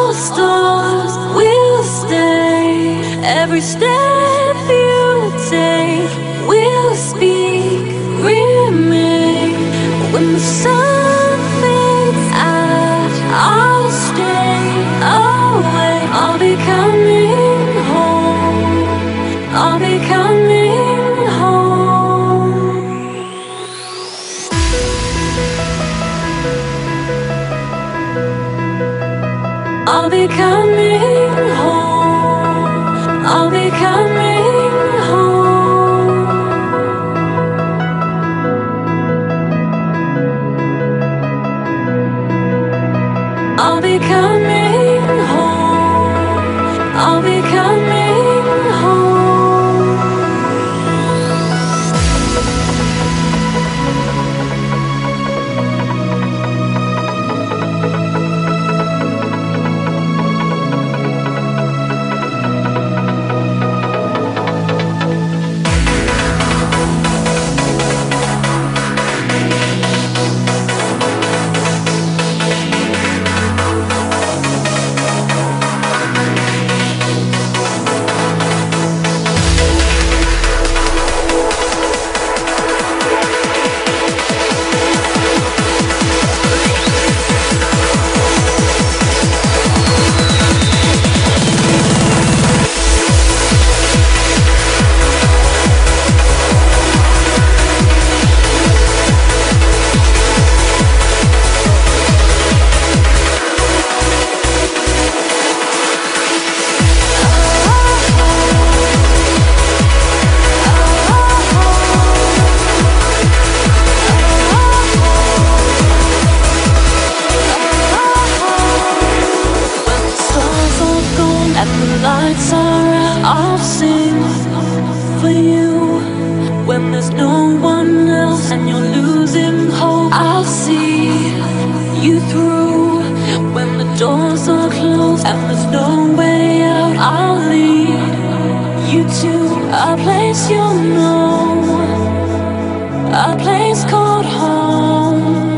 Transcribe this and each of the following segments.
all stars will stay. Every step you take will speak, remain. When the sun fades out, I'll stay away. I'll be coming home. I'll be coming home. I'll be coming home. I'll be coming home. I'll be coming home. I'll be coming home. And the lights are out, I'll sing for you. When there's no one else and you're losing hope, I'll see you through. When the doors are closed and there's no way out, I'll lead you to a place you'll know, a place called home.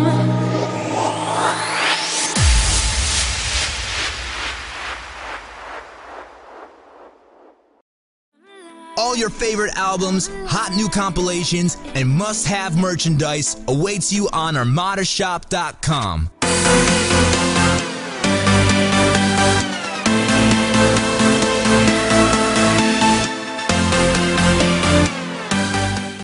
All your favorite albums, hot new compilations, and must-have merchandise awaits you on ArmadaShop.com.